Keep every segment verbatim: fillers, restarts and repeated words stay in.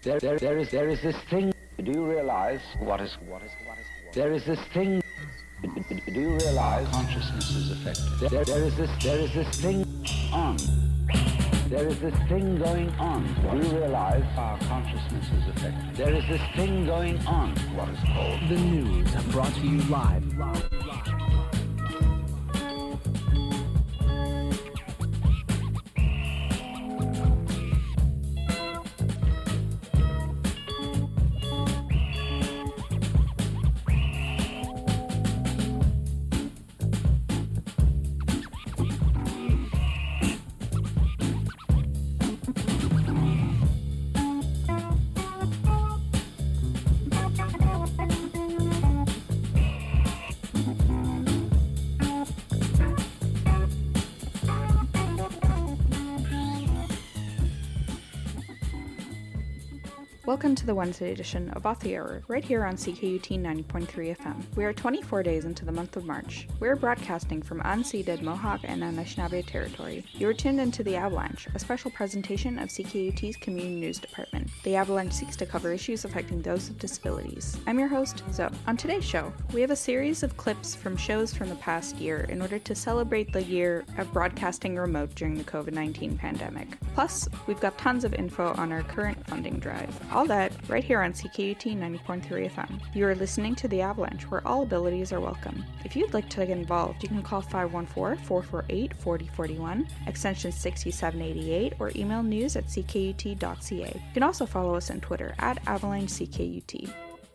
There, there, there is, there is this thing. Do you realize what is, what is, what is? What there is this thing. Do you realize consciousness is affected? There, there is this, there is this thing on. There is this thing going on. Do you realize our consciousness is affected? There is this thing going on. What is called the news, brought to you live. live, live. Welcome to the Wednesday edition of Off the Hour, right here on C K U T ninety point three F M. We are twenty-four days into the month of March. We are broadcasting from unceded Mohawk and Anishinaabe territory. You are tuned into The Avalanche, a special presentation of C K U T's Community News Department. The Avalanche seeks to cover issues affecting those with disabilities. I'm your host, Zoe. On today's show, we have a series of clips from shows from the past year in order to celebrate the year of broadcasting remote during the covid nineteen pandemic. Plus, we've got tons of info on our current funding drive. All that right here on C K U T ninety point three F M. You are listening to The Avalanche, where all abilities are welcome. If you'd like to get involved, you can call five one four, four four eight, four zero four one, extension sixty-seven eighty-eight, or email news at c k u t dot c a. You can also follow us on Twitter at avalanche c k u t.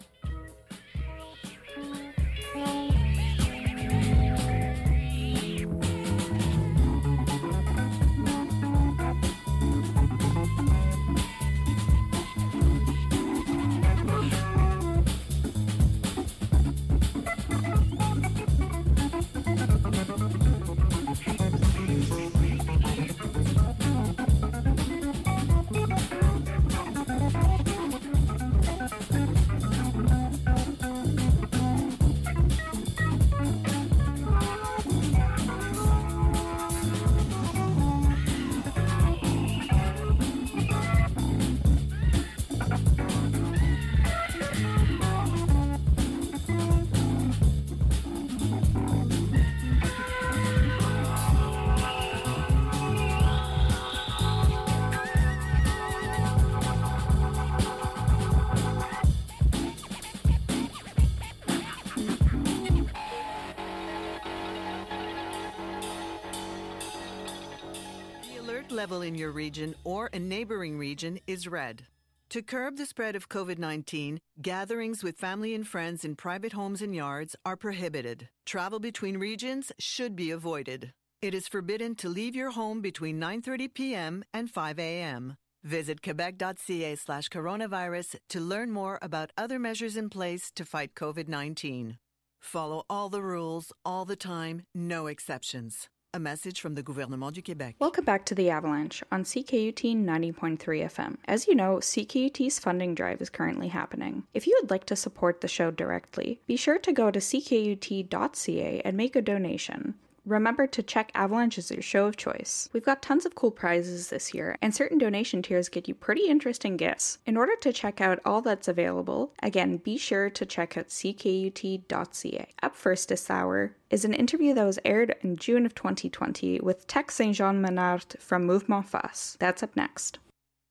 Level in your region or a neighboring region is red. To curb the spread of covid nineteen, gatherings with family and friends in private homes and yards are prohibited. Travel between regions should be avoided. It is forbidden to leave your home between nine thirty p.m. and five a.m. Visit quebec.ca slash coronavirus to learn more about other measures in place to fight covid nineteen. Follow all the rules, all the time, no exceptions. A message from the Gouvernement du Québec. Welcome back to The Avalanche on C K U T ninety point three F M. As you know, C K U T's funding drive is currently happening. If you would like to support the show directly, be sure to go to c k u t dot c a and make a donation. Remember to check Avalanche as your show of choice. We've got tons of cool prizes this year, and certain donation tiers get you pretty interesting gifts. In order to check out all that's available, again, be sure to check out c k u t dot c a. Up first this hour is an interview that was aired in June of twenty twenty with Tex Saint-Jean-Menard from Mouvement Face. That's up next.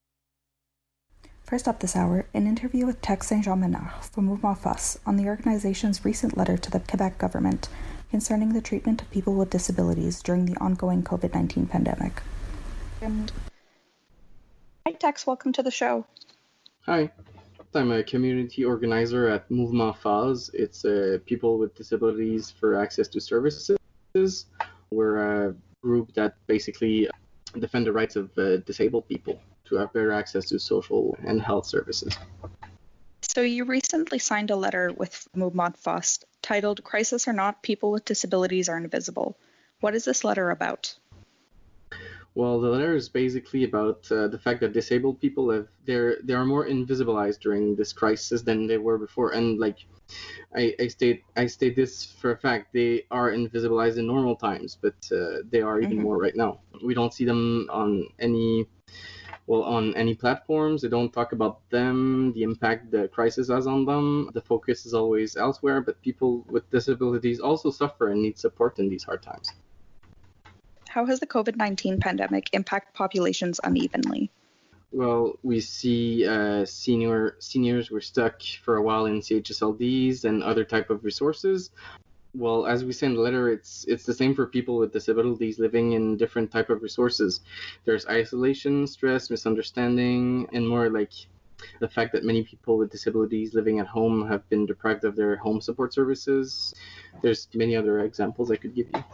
First up this hour, an interview with Tex Saint-Jean-Menard from Mouvement Face on the organization's recent letter to the Quebec government concerning the treatment of people with disabilities during the ongoing covid nineteen pandemic. And hi Tex, welcome to the show. Hi, I'm a community organizer at Mouvement Face. It's uh, people with disabilities for access to services. We're a group that basically defend the rights of uh, disabled people to have better access to social and health services. So you recently signed a letter with Mouvement Face titled Crisis or Not, People with Disabilities Are Invisible. What is this letter about? Well, the letter is basically about uh, the fact that disabled people have they're they are more invisibilized during this crisis than they were before. And like I, I state I state this for a fact, they are invisibilized in normal times, but uh, they are even mm-hmm. more right now. We don't see them on any well, on any platforms. They don't talk about them, the impact the crisis has on them. The focus is always elsewhere, but people with disabilities also suffer and need support in these hard times. How has the COVID nineteen pandemic impacted populations unevenly? Well, we see uh, senior seniors were stuck for a while in C H S L Ds and other type of resources. Well, as we say in the letter, it's it's the same for people with disabilities living in different type of resources. There's isolation, stress, misunderstanding, and more like the fact that many people with disabilities living at home have been deprived of their home support services. There's many other examples I could give you.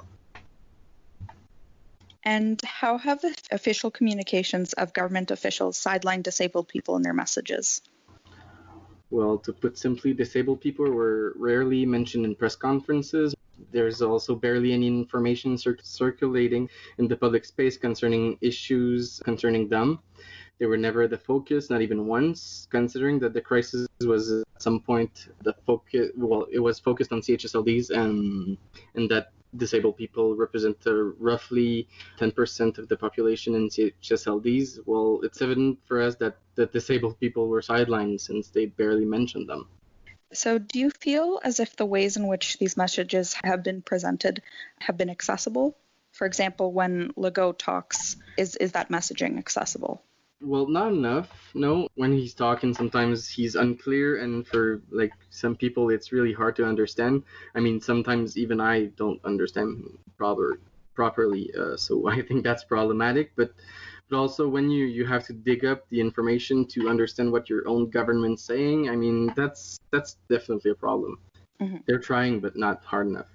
And how have the official communications of government officials sidelined disabled people in their messages? Well, to put simply, disabled people were rarely mentioned in press conferences. There's also barely any information cir- circulating in the public space concerning issues concerning them. They were never the focus, not even once, considering that the crisis was at some point the focus, well, it was focused on C H S L Ds and, and that disabled people represent uh, roughly ten percent of the population in C H S L Ds. Well, it's evident for us that the disabled people were sidelined since they barely mentioned them. So do you feel as if the ways in which these messages have been presented have been accessible? For example, when Legault talks, is, is that messaging accessible? Well, not enough. No, when he's talking, sometimes he's unclear, and for like some people, it's really hard to understand. I mean, sometimes even I don't understand proper properly. Uh, so I think that's problematic. But but also when you you have to dig up the information to understand what your own government's saying, I mean, that's that's definitely a problem. Mm-hmm. They're trying, but not hard enough.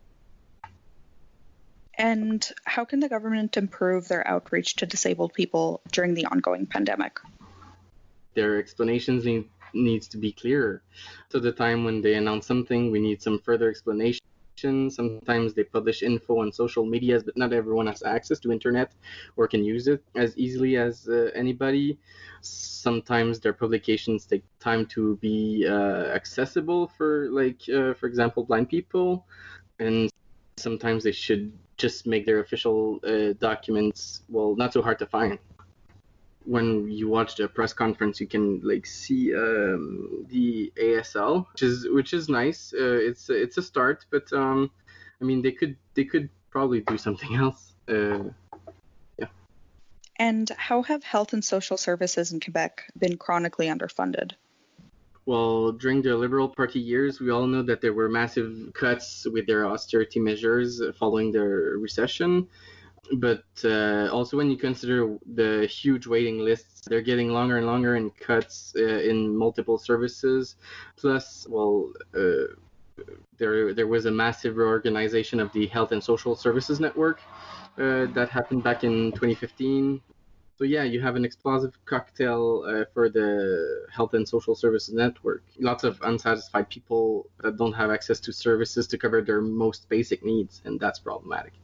And how can the government improve their outreach to disabled people during the ongoing pandemic? Their explanations need needs to be clearer. So the time when they announce something, we need some further explanation. Sometimes they publish info on social medias, but not everyone has access to internet or can use it as easily as uh, anybody. Sometimes their publications take time to be uh, accessible for, like, uh, for example, blind people. And sometimes they should just make their official uh, documents, well, not so hard to find. When you watch the press conference, you can like see um, the A S L, which is which is nice. Uh, it's it's a start, but um, I mean they could they could probably do something else. Uh, yeah. And how have health and social services in Quebec been chronically underfunded? Well, during the Liberal Party years, we all know that there were massive cuts with their austerity measures following the recession. But uh, also when you consider the huge waiting lists, they're getting longer and longer and cuts uh, in multiple services. Plus, well, uh, there there was a massive reorganization of the Health and Social Services Network uh, that happened back in twenty fifteen. So yeah, you have an explosive cocktail uh, for the Health and Social Services Network. Lots of unsatisfied people that don't have access to services to cover their most basic needs, and that's problematic.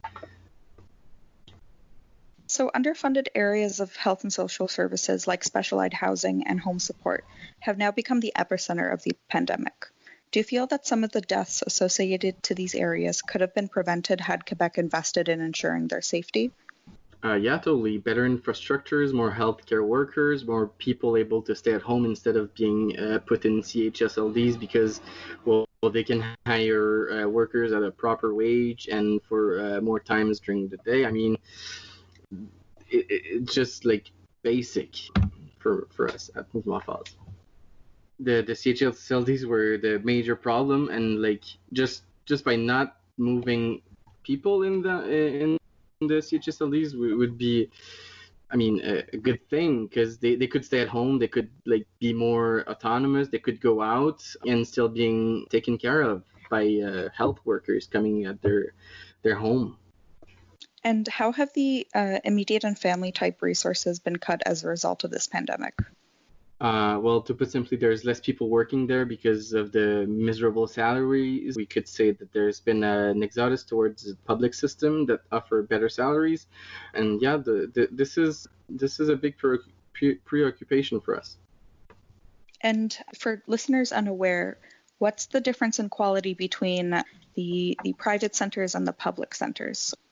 So underfunded areas of health and social services like specialized housing and home support have now become the epicenter of the pandemic. Do you feel that some of the deaths associated to these areas could have been prevented had Quebec invested in ensuring their safety? Uh, yeah, totally. Better infrastructures, more healthcare workers, more people able to stay at home instead of being uh, put in C H S L Ds because, well, they can hire uh, workers at a proper wage and for uh, more times during the day. I mean, it, it, it's just like basic for, for us at Mouvement Falls. The the C H S L Ds were the major problem, and like just just by not moving people in the in the C H S L Ds would be, I mean, a, a good thing because they, they could stay at home, they could like be more autonomous, they could go out and still being taken care of by uh, health workers coming at their their home. And how have the uh, immediate and family type resources been cut as a result of this pandemic? Uh, well, to put simply, there's less people working there because of the miserable salaries. We could say that there's been an exodus towards the public system that offer better salaries, and yeah, the, the, this is this is a big pre- pre- preoccupation for us. And for listeners unaware, what's the difference in quality between the the private centers and the public centers?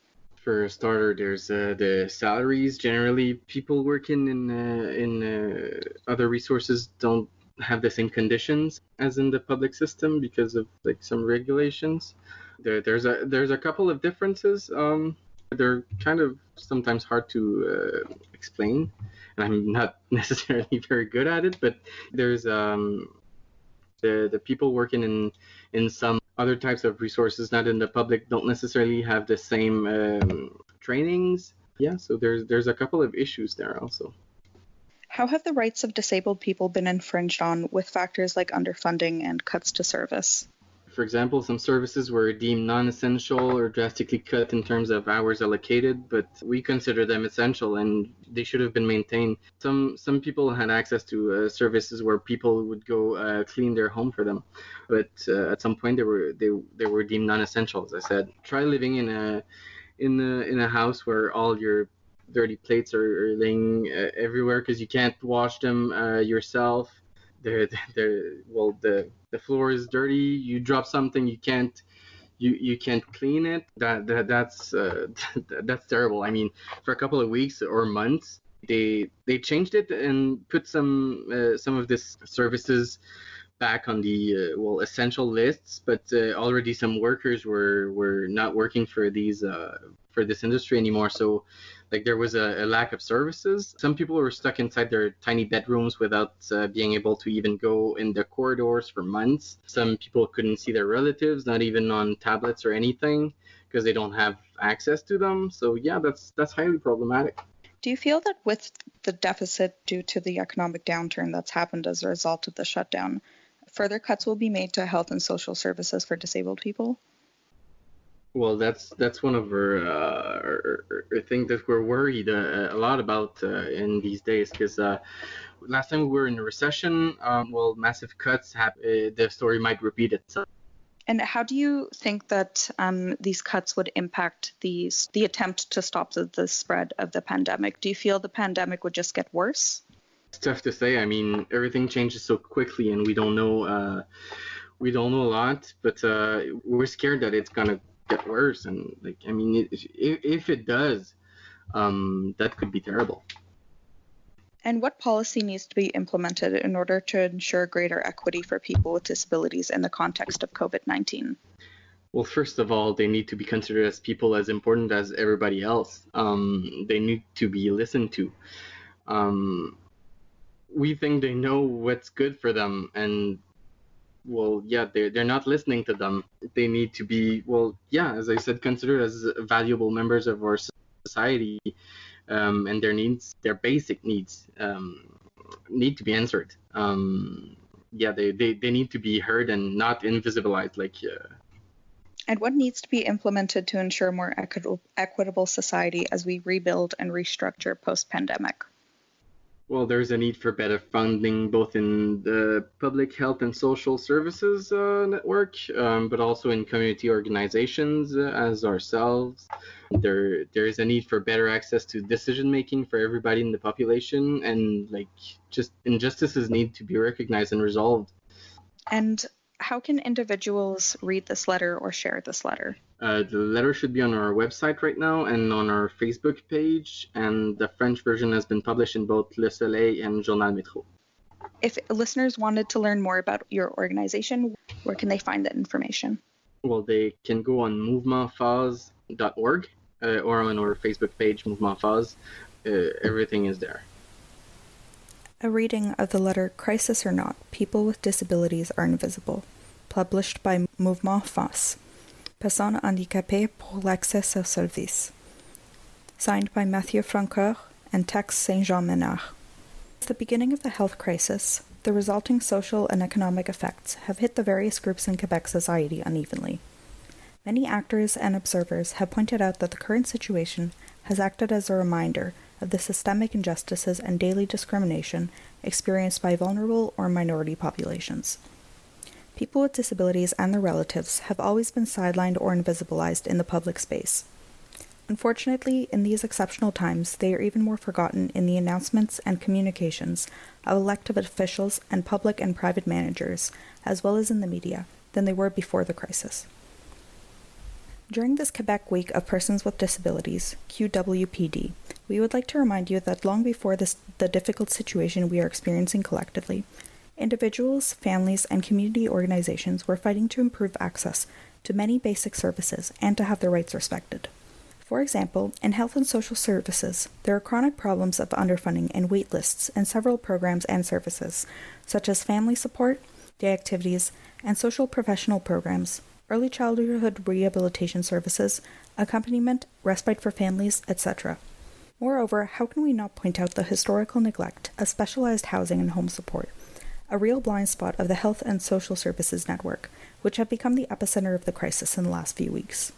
For a starter, there's uh, the salaries. Generally, people working in uh, in uh, other resources don't have the same conditions as in the public system because of like some regulations. There, there's a there's a couple of differences. Um, they're kind of sometimes hard to uh, explain, and I'm not necessarily very good at it. But there's um, the the people working in in some other types of resources, not in the public, don't necessarily have the same um, trainings. Yeah, so there's there's a couple of issues there also. How have the rights of disabled people been infringed on with factors like underfunding and cuts to service? For example, some services were deemed non-essential or drastically cut in terms of hours allocated, but we consider them essential and they should have been maintained. Some some people had access to uh, services where people would go uh, clean their home for them, but uh, at some point they were they they were deemed non-essential. As I said, try living in a in a in a house where all your dirty plates are, are laying uh, everywhere because you can't wash them uh, yourself. They're, they're, well, the the floor is dirty. You drop something, you can't you you can't clean it. That, that that's uh, that's terrible. I mean, for a couple of weeks or months, they they changed it and put some uh, some of these services back on the uh, well essential lists. But uh, already some workers were were not working for these uh, for this industry anymore. So. Like there was a, a lack of services. Some people were stuck inside their tiny bedrooms without uh, being able to even go in the corridors for months. Some people couldn't see their relatives, not even on tablets or anything, because they don't have access to them. So yeah, that's that's highly problematic. Do you feel that with the deficit due to the economic downturn that's happened as a result of the shutdown, further cuts will be made to health and social services for disabled people? Well, that's that's one of our, uh, our, our things that we're worried uh, a lot about uh, in these days, because uh, last time we were in a recession, um, well, massive cuts, have, uh, the story might repeat itself. And how do you think that um, these cuts would impact these the attempt to stop the, the spread of the pandemic? Do you feel the pandemic would just get worse? It's tough to say. I mean, everything changes so quickly, and we don't know uh, we don't know a lot, but uh, we're scared that it's gonna get worse. And like, I mean, if, if it does, um, that could be terrible. And what policy needs to be implemented in order to ensure greater equity for people with disabilities in the context of COVID nineteen? Well, first of all, they need to be considered as people as important as everybody else. Um, they need to be listened to. Um, we think they know what's good for them, and well, yeah, they're, they're not listening to them. They need to be, well, yeah, as I said, considered as valuable members of our society, um, and their needs, their basic needs, um, need to be answered. Um, yeah, they, they, they need to be heard and not invisibilized. Like, uh, and what needs to be implemented to ensure more equitable, equitable society as we rebuild and restructure post-pandemic? Well, there's a need for better funding, both in the public health and social services uh, network, um, but also in community organizations uh, as ourselves. There, there is a need for better access to decision making for everybody in the population, and like just injustices need to be recognized and resolved. And how can individuals read this letter or share this letter? Uh, the letter should be on our website right now and on our Facebook page, and the French version has been published in both Le Soleil and Journal Métro. If listeners wanted to learn more about your organization, where can they find that information? Well, they can go on mouvement phase dot org uh, or on our Facebook page, Mouvement Phase. Uh, everything is there. A reading of the letter Crisis or Not, People with Disabilities Are Invisible, published by Mouvement Phase. Personnes handicapées pour l'accès aux services. Signed by Mathieu Francoeur and Tex Saint-Jean-Menard. At the beginning of the health crisis, the resulting social and economic effects have hit the various groups in Quebec society unevenly. Many actors and observers have pointed out that the current situation has acted as a reminder of the systemic injustices and daily discrimination experienced by vulnerable or minority populations. People with disabilities and their relatives have always been sidelined or invisibilized in the public space. Unfortunately, in these exceptional times, they are even more forgotten in the announcements and communications of elected officials and public and private managers, as well as in the media, than they were before the crisis. During this Quebec Week of Persons with Disabilities, Q W P D, we would like to remind you that long before this, the difficult situation we are experiencing collectively, individuals, families, and community organizations were fighting to improve access to many basic services and to have their rights respected. For example, in health and social services, there are chronic problems of underfunding and wait lists in several programs and services, such as family support, day activities, and social professional programs, early childhood rehabilitation services, accompaniment, respite for families, et cetera. Moreover, how can we not point out the historical neglect of specialized housing and home support, a real blind spot of the health and social services network, which have become the epicenter of the crisis in the last few weeks.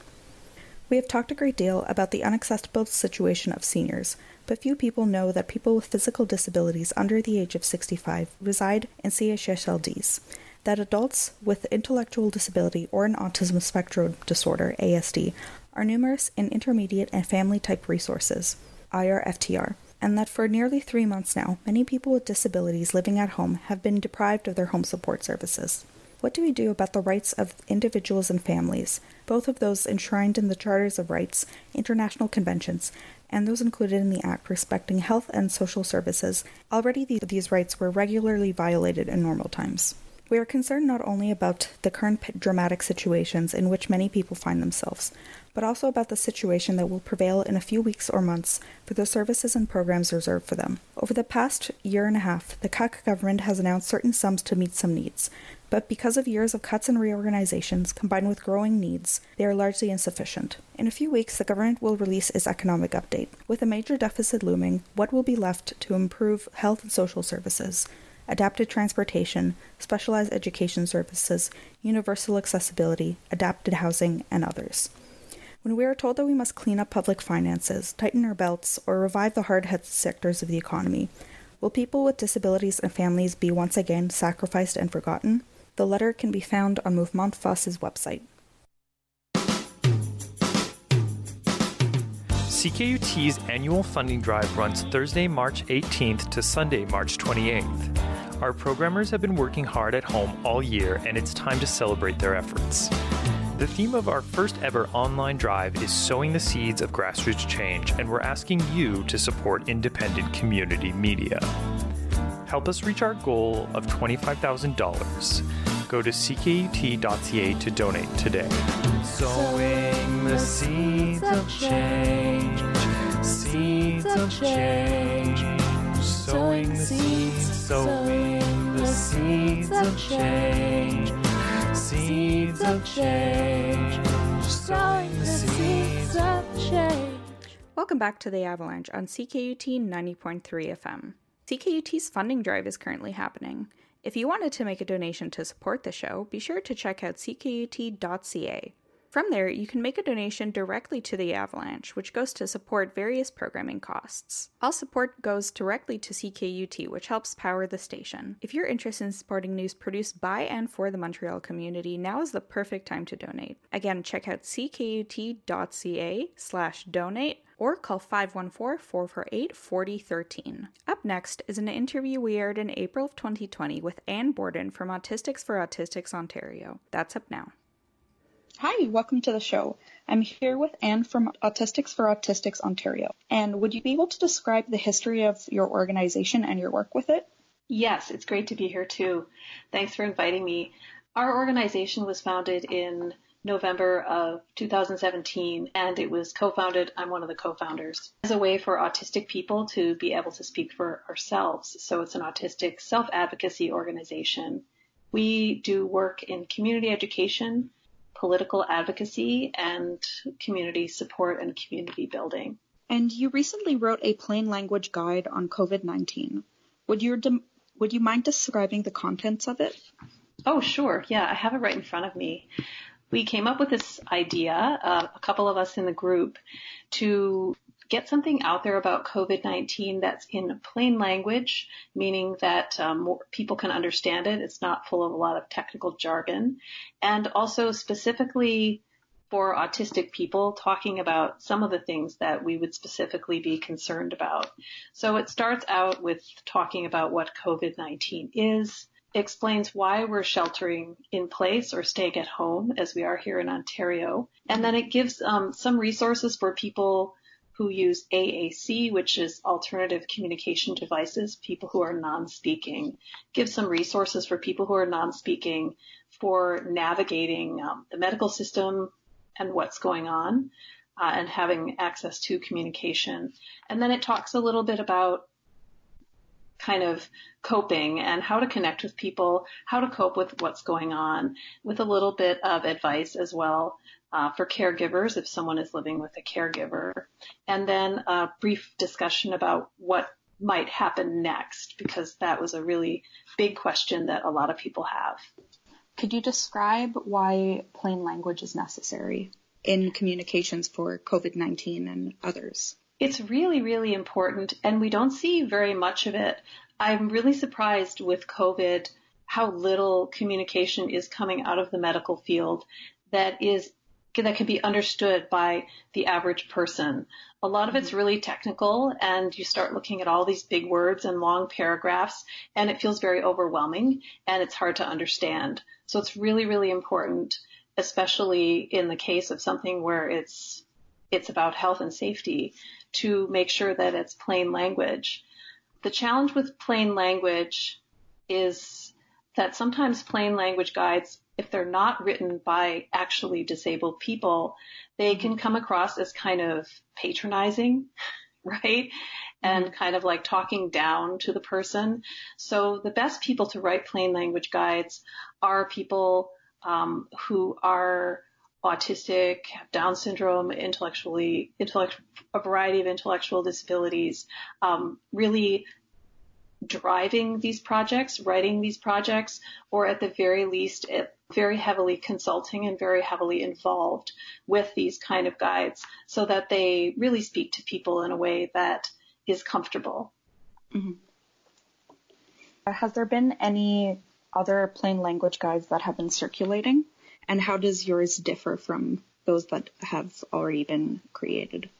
We have talked a great deal about the unacceptable situation of seniors, but few people know that people with physical disabilities under the age of sixty-five reside in C H S L Ds, that adults with intellectual disability or an autism spectrum disorder, A S D, are numerous in intermediate and family-type resources, I R F T R, and that for nearly three months now, many people with disabilities living at home have been deprived of their home support services. What do we do about the rights of individuals and families, both of those enshrined in the Charters of Rights, international conventions, and those included in the Act respecting health and social services? Already these rights were regularly violated in normal times. We are concerned not only about the current dramatic situations in which many people find themselves, but also about the situation that will prevail in a few weeks or months for the services and programs reserved for them. Over the past year and a half, the C A Q government has announced certain sums to meet some needs, but because of years of cuts and reorganizations combined with growing needs, they are largely insufficient. In a few weeks, the government will release its economic update. With a major deficit looming, what will be left to improve health and social services, adapted transportation, specialized education services, universal accessibility, adapted housing, and others? When we are told that we must clean up public finances, tighten our belts, or revive the hard-hit sectors of the economy, will people with disabilities and families be once again sacrificed and forgotten? The letter can be found on Mouvement Face's website. C K U T's annual funding drive runs Thursday, March eighteenth to Sunday, March twenty-eighth. Our programmers have been working hard at home all year, and it's time to celebrate their efforts. The theme of our first ever online drive is Sowing the Seeds of Grassroots Change, and we're asking you to support independent community media. Help us reach our goal of twenty-five thousand dollars. Go to c k u t dot c a to donate today. Sowing the seeds of change, seeds of change, sowing the seeds, sowing the seeds of change, seeds of change, sowing the seeds of change. Welcome back to The Avalanche on C K U T ninety point three F M. C K U T's funding drive is currently happening. If you wanted to make a donation to support the show, be sure to check out c k u t dot c a. From there, you can make a donation directly to The Avalanche, which goes to support various programming costs. All support goes directly to C K U T, which helps power the station. If you're interested in supporting news produced by and for the Montreal community, now is the perfect time to donate. Again, check out c k u t dot c a slash donate or call five one four, four four eight, four zero one three. Up next is an interview we aired in April of twenty twenty with Anne Borden from Autistics for Autistics Ontario. That's up now. Hi, welcome to the show. I'm here with Anne from Autistics for Autistics Ontario. And would you be able to describe the history of your organization and your work with it? Yes, it's great to be here too. Thanks for inviting me. Our organization was founded in November of two thousand seventeen, and it was co-founded, I'm one of the co-founders, as a way for autistic people to be able to speak for ourselves. So it's an autistic self-advocacy organization. We do work in community education, political advocacy, and community support and community building. And you recently wrote a plain language guide on COVID nineteen. Would you, de- would you mind describing the contents of it? Oh, sure. Yeah, I have it right in front of me. We came up with this idea, uh, a couple of us in the group, to get something out there about COVID nineteen that's in plain language, meaning that um, more people can understand it. It's not full of a lot of technical jargon. And also specifically for autistic people, talking about some of the things that we would specifically be concerned about. So it starts out with talking about what COVID nineteen is, explains why we're sheltering in place or staying at home, as we are here in Ontario. And then it gives um, some resources for people who use A A C, which is alternative communication devices, people who are non-speaking. Gives some resources for people who are non-speaking for navigating um, the medical system and what's going on uh, and having access to communication. And then it talks a little bit about kind of coping and how to connect with people, how to cope with what's going on, with a little bit of advice as well uh, for caregivers if someone is living with a caregiver. And then a brief discussion about what might happen next, because that was a really big question that a lot of people have. Could you describe why plain language is necessary in communications for COVID nineteen and others? It's really, really important, and we don't see very much of it. I'm really surprised with COVID how little communication is coming out of the medical field that is that can be understood by the average person. A lot of it's really technical, and you start looking at all these big words and long paragraphs, and it feels very overwhelming, and it's hard to understand. So it's really, really important, especially in the case of something where it's it's about health and safety, to make sure that it's plain language. The challenge with plain language is that sometimes plain language guides, if they're not written by actually disabled people, they can come across as kind of patronizing, right? And kind of like talking down to the person. So the best people to write plain language guides are people um, who are autistic, have Down syndrome, intellectually, intellect, a variety of intellectual disabilities, um, really driving these projects, writing these projects, or at the very least, it, very heavily consulting and very heavily involved with these kind of guides so that they really speak to people in a way that is comfortable. Mm-hmm. Has there been any other plain language guides that have been circulating? And how does yours differ from those that have already been created?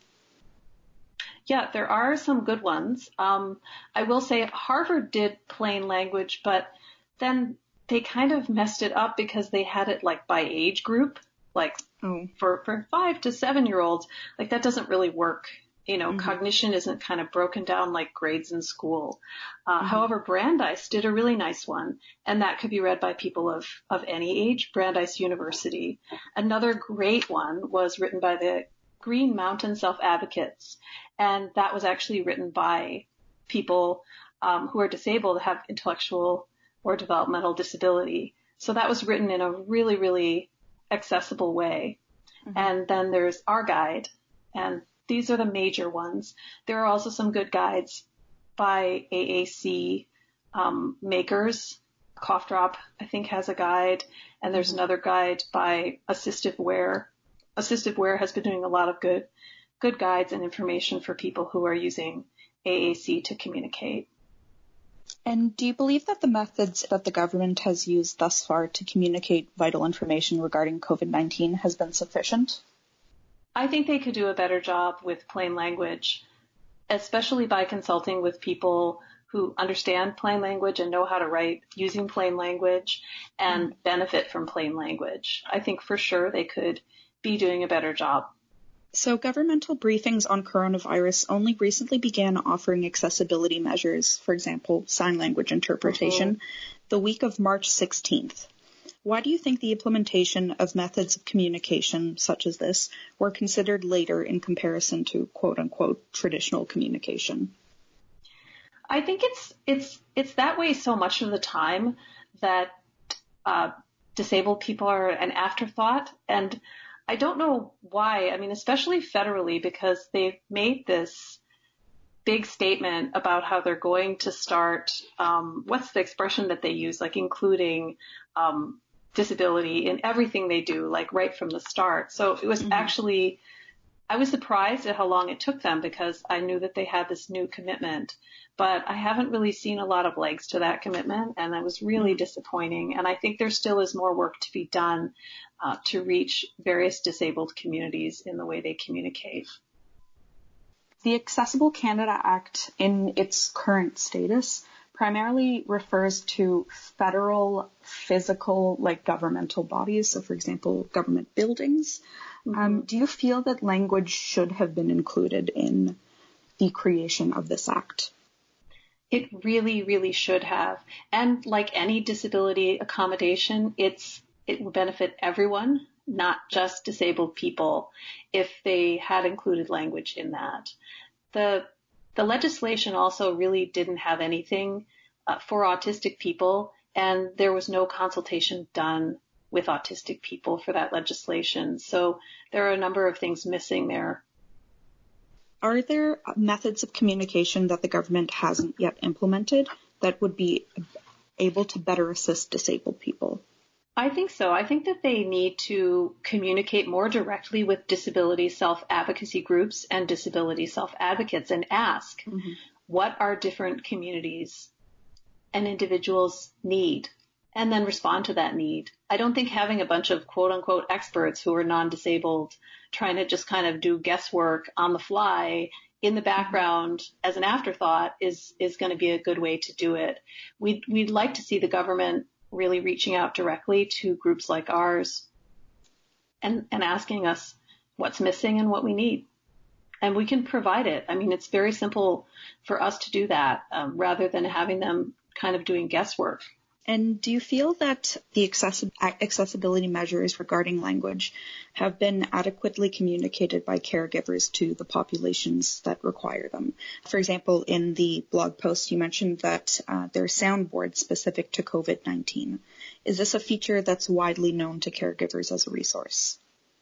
Yeah, there are some good ones. Um, I will say Harvard did plain language, but then they kind of messed it up because they had it like by age group, like oh. for, for five to seven year olds. Like that doesn't really work. You know, mm-hmm. Cognition isn't kind of broken down like grades in school. Uh, mm-hmm. However, Brandeis did a really nice one, and that could be read by people of, of any age, Brandeis University. Another great one was written by the Green Mountain Self-Advocates, and that was actually written by people um, who are disabled, have intellectual or developmental disability. So that was written in a really, really accessible way. Mm-hmm. And then there's our guide, and these are the major ones. There are also some good guides by A A C um, makers. Cough Drop, I think, has a guide, and there's mm-hmm. another guide by Assistive Wear. Assistive Wear has been doing a lot of good, good guides and information for people who are using A A C to communicate. And do you believe that the methods that the government has used thus far to communicate vital information regarding COVID nineteen has been sufficient? I think they could do a better job with plain language, especially by consulting with people who understand plain language and know how to write using plain language and mm. benefit from plain language. I think for sure they could be doing a better job. So governmental briefings on coronavirus only recently began offering accessibility measures, for example, sign language interpretation, mm-hmm. the week of March sixteenth. Why do you think the implementation of methods of communication such as this were considered later in comparison to quote-unquote traditional communication? I think it's it's it's that way so much of the time that uh, disabled people are an afterthought, and I don't know why. I mean, especially federally, because they've made this big statement about how they're going to start, um, what's the expression that they use, like including um, disability in everything they do, like right from the start. So it was mm-hmm. actually, I was surprised at how long it took them because I knew that they had this new commitment, but I haven't really seen a lot of legs to that commitment, and that was really mm-hmm. disappointing. And I think there still is more work to be done uh, to reach various disabled communities in the way they communicate. The Accessible Canada Act, in its current status, primarily refers to federal physical, like governmental bodies. So, for example, government buildings. Mm-hmm. Um, do you feel that language should have been included in the creation of this act? It really, really should have. And like any disability accommodation, it's it would benefit everyone, not just disabled people, if they had included language in that. The the legislation also really didn't have anything uh, for autistic people, and there was no consultation done with autistic people for that legislation. So there are a number of things missing there. Are there methods of communication that the government hasn't yet implemented that would be able to better assist disabled people? I think so. I think that they need to communicate more directly with disability self-advocacy groups and disability self-advocates and ask, mm-hmm. what our different communities and individuals need, and then respond to that need. I don't think having a bunch of quote-unquote experts who are non-disabled trying to just kind of do guesswork on the fly in the background as an afterthought is is going to be a good way to do it. We'd, we'd like to see the government really reaching out directly to groups like ours and, and asking us what's missing and what we need. And we can provide it. I mean, it's very simple for us to do that um, rather than having them kind of doing guesswork. And do you feel that the accessi- accessibility measures regarding language have been adequately communicated by caregivers to the populations that require them? For example, in the blog post, you mentioned that uh, there are soundboards specific to COVID nineteen. Is this a feature that's widely known to caregivers as a resource?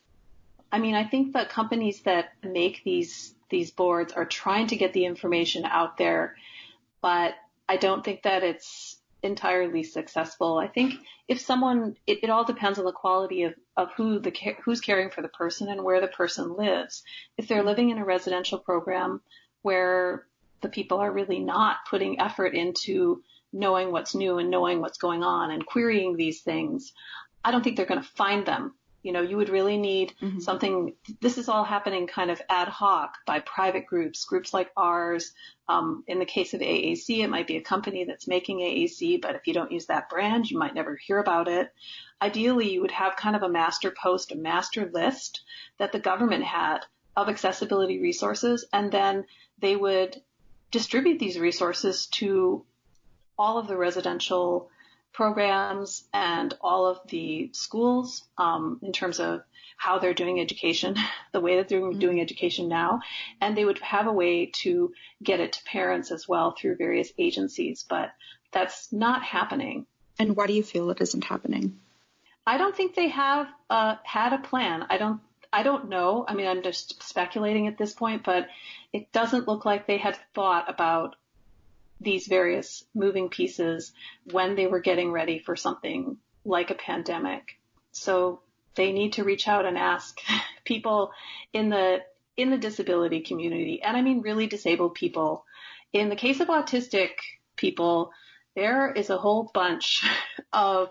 I mean, I think the companies that make these these boards are trying to get the information out there, but I don't think that it's entirely successful. I think if someone, it, it all depends on the quality of, of who the who's caring for the person and where the person lives. If they're living in a residential program where the people are really not putting effort into knowing what's new and knowing what's going on and querying these things, I don't think they're going to find them. You know, you would really need mm-hmm. something. This is all happening kind of ad hoc by private groups, groups like ours. Um, in the case of A A C, it might be a company that's making A A C, but if you don't use that brand, you might never hear about it. Ideally, you would have kind of a master post, a master list that the government had of accessibility resources, and then they would distribute these resources to all of the residential programs and all of the schools um, in terms of how they're doing education, the way that they're mm-hmm. doing education now. And they would have a way to get it to parents as well through various agencies. But that's not happening. And why do you feel it isn't happening? I don't think they have uh, had a plan. I don't I don't know. I mean, I'm just speculating at this point, but it doesn't look like they had thought about these various moving pieces when they were getting ready for something like a pandemic. So they need to reach out and ask people in the in the disability community, and I mean really disabled people. In the case of autistic people, there is a whole bunch of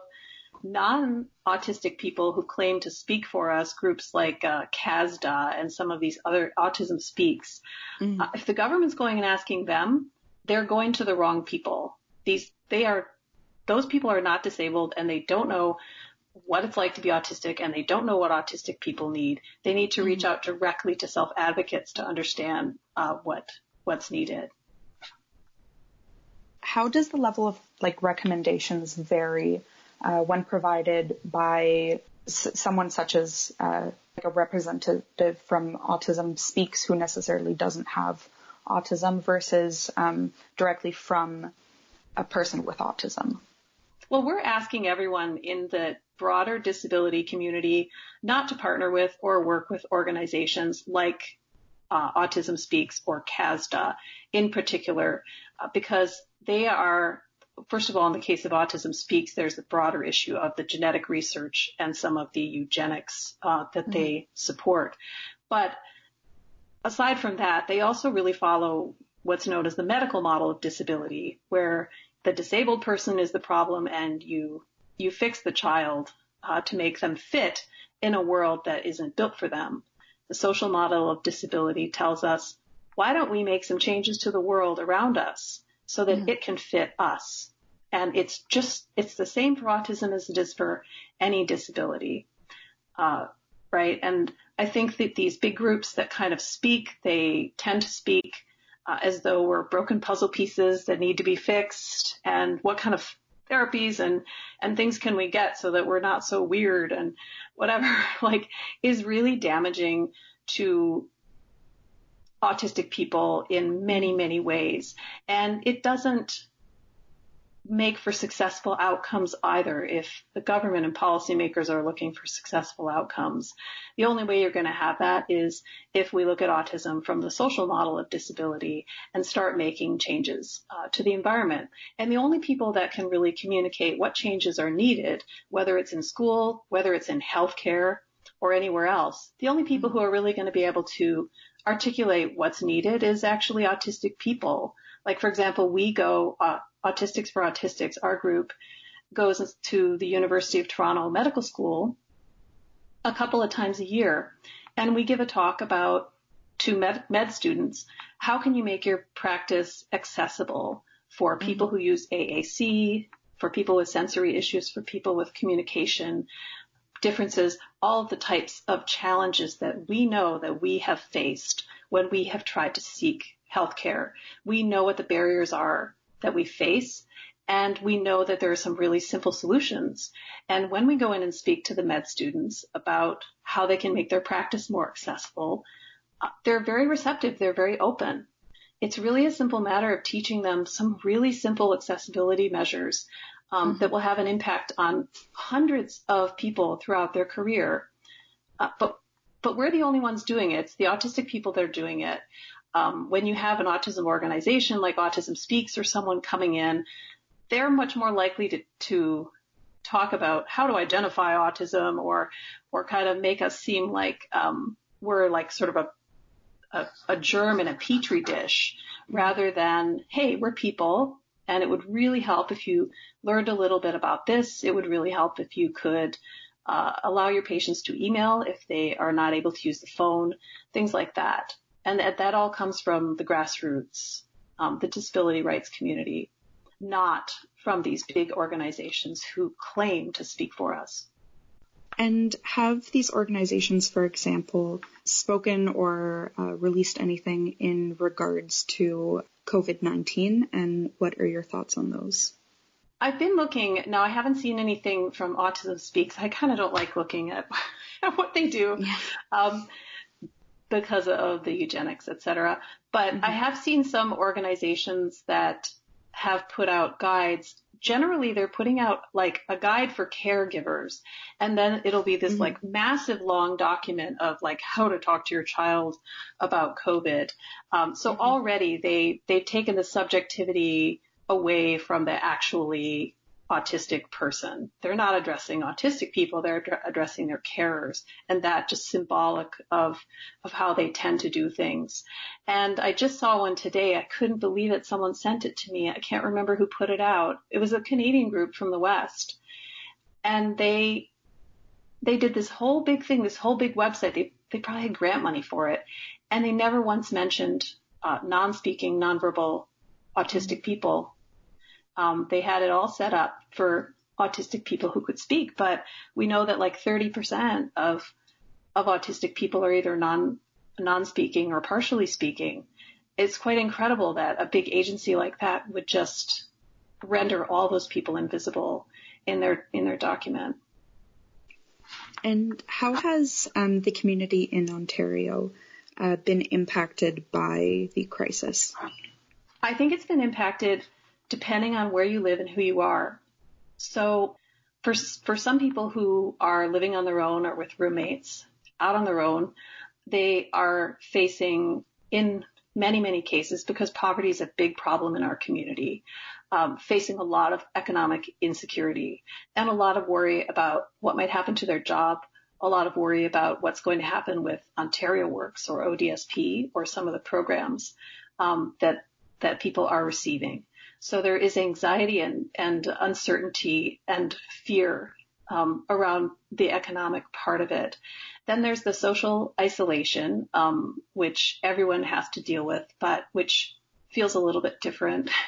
non-autistic people who claim to speak for us, groups like uh, C A S D A and some of these other Autism Speaks. Mm. Uh, if the government's going and asking them, they're going to the wrong people. These, they are, those people are not disabled and they don't know what it's like to be autistic and they don't know what autistic people need. They need to reach out directly to self-advocates to understand uh, what what's needed. How does the level of like recommendations vary uh, when provided by s- someone such as uh, like a representative from Autism Speaks who necessarily doesn't have autism versus um, directly from a person with autism? Well, we're asking everyone in the broader disability community not to partner with or work with organizations like uh, Autism Speaks or C A S D A in particular, uh, because they are, first of all, in the case of Autism Speaks, there's the broader issue of the genetic research and some of the eugenics uh, that mm-hmm. they support. But aside from that, they also really follow what's known as the medical model of disability, where the disabled person is the problem and you you fix the child uh, to make them fit in a world that isn't built for them. The social model of disability tells us, why don't we make some changes to the world around us so that Mm-hmm. it can fit us. And it's just, it's the same for autism as it is for any disability, uh, right? And I think that these big groups that kind of speak, they tend to speak uh, as though we're broken puzzle pieces that need to be fixed, and what kind of therapies and, and things can we get so that we're not so weird and whatever, like, is really damaging to autistic people in many, many ways. And it doesn't make for successful outcomes either. If the government and policymakers are looking for successful outcomes, the only way you're going to have that is if we look at autism from the social model of disability and start making changes uh, to the environment. And the only people that can really communicate what changes are needed, whether it's in school, whether it's in healthcare or anywhere else, the only people who are really going to be able to articulate what's needed is actually autistic people. Like, for example, we go, uh, Autistics for Autistics, our group goes to the University of Toronto Medical School a couple of times a year, and we give a talk about to med, med students, how can you make your practice accessible for people who use A A C, for people with sensory issues, for people with communication differences, all of the types of challenges that we know that we have faced when we have tried to seek healthcare. We know what the barriers are that we face, and we know that there are some really simple solutions. And when we go in and speak to the med students about how they can make their practice more accessible, uh, they're very receptive. They're very open. It's really a simple matter of teaching them some really simple accessibility measures um, mm-hmm. that will have an impact on hundreds of people throughout their career. Uh, but but we're the only ones doing it. It's the autistic people that are doing it. Um, when you have an autism organization like Autism Speaks or someone coming in, they're much more likely to, to talk about how to identify autism or or kind of make us seem like um, we're like sort of a, a, a germ in a petri dish, rather than, hey, we're people, and it would really help if you learned a little bit about this. It would really help if you could uh, allow your patients to email if they are not able to use the phone, things like that. And that, that all comes from the grassroots, um, the disability rights community, not from these big organizations who claim to speak for us. And have these organizations, for example, spoken or uh, released anything in regards to COVID nineteen, and what are your thoughts on those? I've been looking. Now, I haven't seen anything from Autism Speaks. I kind of don't like looking at, at what they do. Yeah. Um, because of the eugenics, et cetera. But mm-hmm. I have seen some organizations that have put out guides. Generally, they're putting out like a guide for caregivers, and then it'll be this mm-hmm. like massive long document of like how to talk to your child about COVID. Um, so mm-hmm. already they, they've taken the subjectivity away from the actually autistic person. They're not addressing autistic people, they're ad- addressing their carers, and that just symbolic of of how they tend to do things. And I just saw one today. I couldn't believe it. Someone sent it to me. I can't remember who put it out. It was a Canadian group from the West, and they they did this whole big thing, this whole big website. They they probably had grant money for it, and they never once mentioned uh, non-speaking, nonverbal autistic people. Um, they had it all set up for autistic people who could speak, but we know that like thirty percent of of autistic people are either non non-speaking or partially speaking. It's quite incredible that a big agency like that would just render all those people invisible in their in their document. And how has um, the community in Ontario uh, been impacted by the crisis? I think it's been impacted depending on where you live and who you are. So for for some people who are living on their own or with roommates out on their own, they are facing, in many, many cases, because poverty is a big problem in our community, um, facing a lot of economic insecurity and a lot of worry about what might happen to their job, a lot of worry about what's going to happen with Ontario Works or O D S P or some of the programs um, that that people are receiving. So there is anxiety and, and uncertainty and fear um, around the economic part of it. Then there's the social isolation, um, which everyone has to deal with, but which feels a little bit different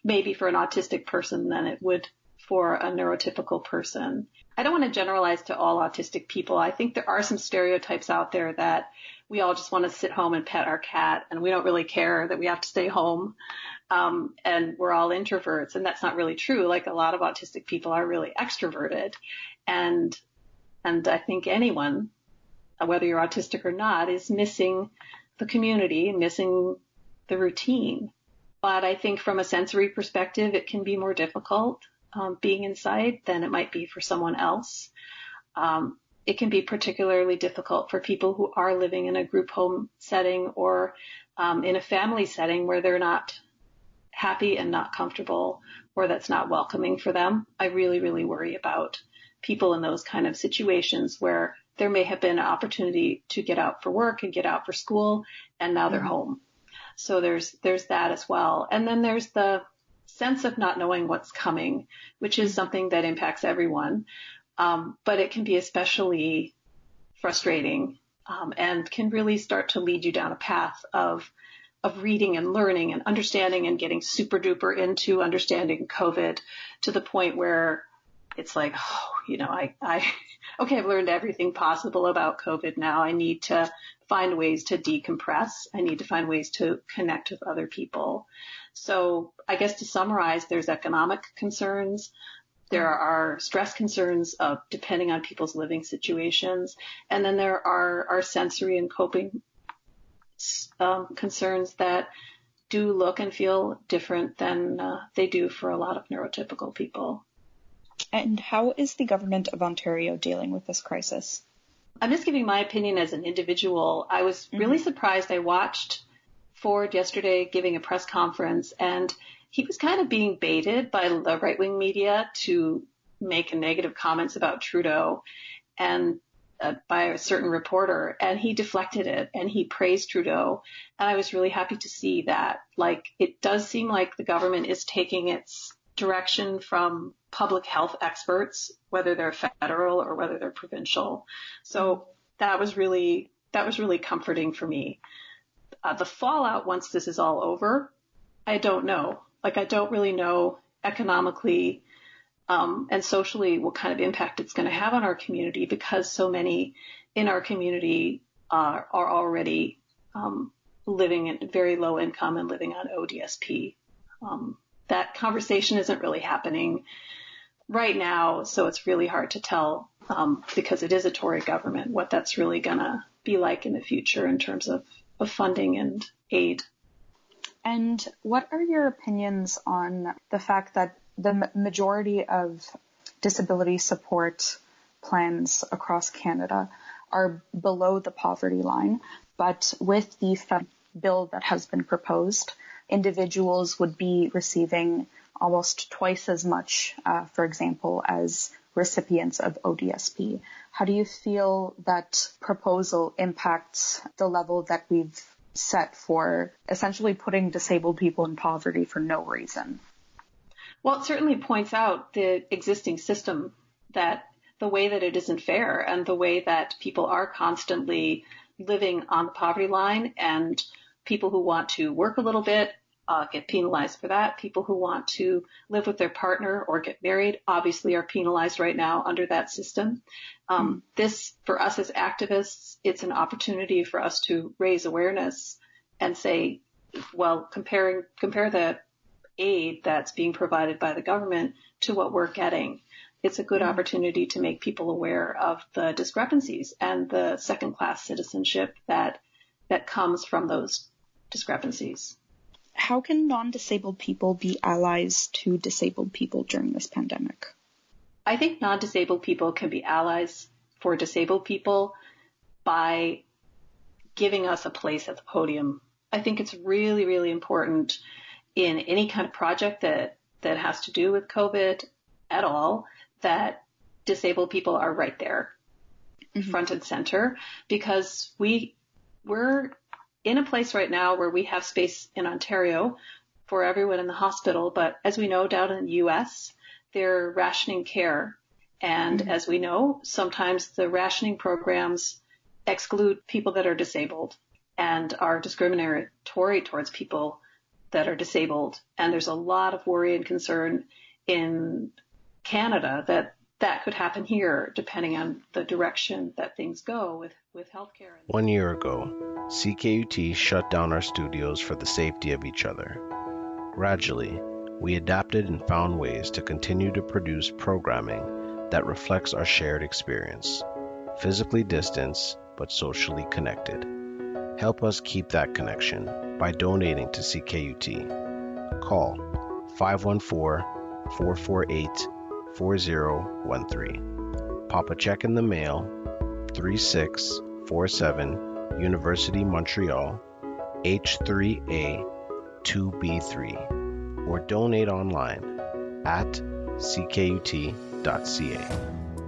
maybe for an autistic person than it would for a neurotypical person. I don't want to generalize to all autistic people. I think there are some stereotypes out there that we all just want to sit home and pet our cat, and we don't really care that we have to stay home, um, and we're all introverts. And that's not really true. Like, a lot of autistic people are really extroverted. And, and I think anyone, whether you're autistic or not, is missing the community, missing the routine. But I think from a sensory perspective, it can be more difficult um, being inside than it might be for someone else. Um, it can be particularly difficult for people who are living in a group home setting or um, in a family setting where they're not happy and not comfortable, or that's not welcoming for them. I really, really worry about people in those kind of situations where there may have been an opportunity to get out for work and get out for school, and now they're mm-hmm. home. So there's there's that as well. And then there's the sense of not knowing what's coming, which is something that impacts everyone. Um, but it can be especially frustrating um, and can really start to lead you down a path of of reading and learning and understanding and getting super duper into understanding COVID to the point where it's like, oh, you know, I, I, okay, I've learned everything possible about COVID now. I need to find ways to decompress. I need to find ways to connect with other people. So I guess to summarize, there's economic concerns. There are stress concerns of depending on people's living situations. And then there are our sensory and coping um, concerns that do look and feel different than uh, they do for a lot of neurotypical people. And how is the government of Ontario dealing with this crisis? I'm just giving my opinion as an individual. I was really mm-hmm. surprised. I watched Ford yesterday giving a press conference, and he was kind of being baited by the right-wing media to make negative comments about Trudeau and uh, by a certain reporter, and he deflected it and he praised Trudeau. And I was really happy to see that. Like, it does seem like the government is taking its direction from public health experts, whether they're federal or whether they're provincial. So that was really, that was really comforting for me. Uh, the fallout once this is all over, I don't know. Like, I don't really know economically um, and socially what kind of impact it's going to have on our community, because so many in our community uh, are already um, living at very low income and living on O D S P. Um, that conversation isn't really happening right now, so it's really hard to tell um, because it is a Tory government what that's really going to be like in the future in terms of, of funding and aid. And what are your opinions on the fact that the majority of disability support plans across Canada are below the poverty line, but with the bill that has been proposed, individuals would be receiving almost twice as much, uh, for example, as recipients of O D S P. How do you feel that proposal impacts the level that we've set for essentially putting disabled people in poverty for no reason? Well, it certainly points out the existing system, that the way that it isn't fair and the way that people are constantly living on the poverty line, and people who want to work a little bit uh, get penalized for that. People who want to live with their partner or get married obviously are penalized right now under that system. Um, mm-hmm. This, for us as activists, it's an opportunity for us to raise awareness and say, well, comparing compare the aid that's being provided by the government to what we're getting. It's a good mm-hmm. opportunity to make people aware of the discrepancies and the second-class citizenship that that comes from those discrepancies. How can non-disabled people be allies to disabled people during this pandemic? I think non-disabled people can be allies for disabled people by giving us a place at the podium. I think it's really, really important in any kind of project that, that has to do with COVID at all, that disabled people are right there, mm-hmm. front and center, because we, we're in a place right now where we have space in Ontario for everyone in the hospital. But as we know, down in the U S, they're rationing care. And mm-hmm. as we know, sometimes the rationing programs exclude people that are disabled and are discriminatory towards people that are disabled. And there's a lot of worry and concern in Canada that that could happen here, depending on the direction that things go with, with healthcare. One year ago, C K U T shut down our studios for the safety of each other. Gradually, we adapted and found ways to continue to produce programming that reflects our shared experience, physically distanced but socially connected. Help us keep that connection by donating to C K U T. Call five one four, four four eight, four zero one three. Pop a check in the mail, three six four seven University Montreal, H three A two B three, or donate online at c k u t dot c a.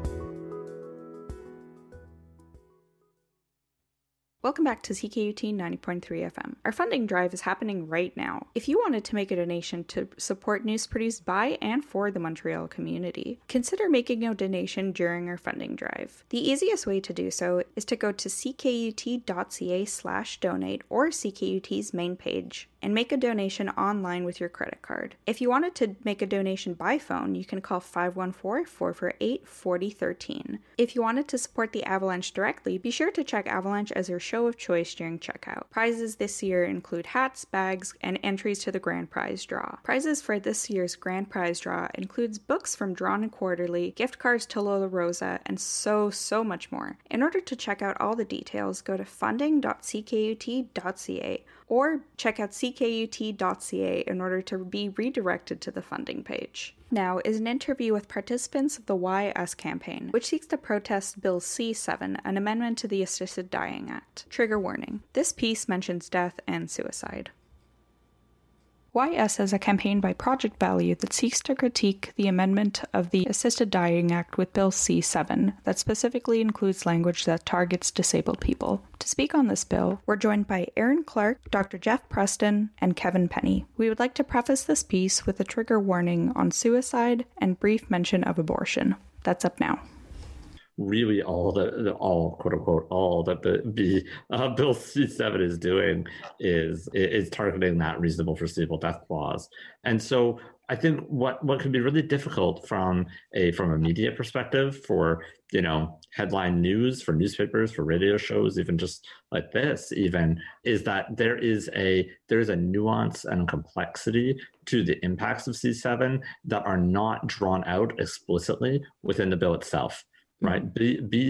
Welcome back to C K U T ninety point three F M. Our funding drive is happening right now. If you wanted to make a donation to support news produced by and for the Montreal community, consider making a donation during our funding drive. The easiest way to do so is to go to c k u t dot c a slash donate or C K U T's main page and make a donation online with your credit card. If you wanted to make a donation by phone, you can call five one four, four four eight, four zero one three. If you wanted to support the Avalanche directly, be sure to check Avalanche as your show of choice during checkout. Prizes this year include hats, bags, and entries to the grand prize draw. Prizes for this year's grand prize draw includes books from Drawn and Quarterly, gift cards to Lola Rosa, and so, so much more. In order to check out all the details, go to funding dot c k u t dot c a or check out c k u t dot c a in order to be redirected to the funding page. Now is an interview with participants of the Y S campaign, which seeks to protest Bill C seven, an amendment to the Assisted Dying Act. Trigger warning. This piece mentions death and suicide. Y S is a campaign by Project Value that seeks to critique the amendment of the Assisted Dying Act with Bill C seven that specifically includes language that targets disabled people. To speak on this bill, we're joined by Aaron Clark, Doctor Jeff Preston, and Kevin Penny. We would like to preface this piece with a trigger warning on suicide and brief mention of abortion. That's up now. Really all that, all quote unquote, all that the, the uh, Bill C seven is doing is is targeting that reasonable foreseeable death clause. And so I think what, what can be really difficult from a from a media perspective for, you know, headline news, for newspapers, for radio shows, even just like this, even, is that there is a there is a nuance and complexity to the impacts of C seven that are not drawn out explicitly within the bill itself. Right, B, B,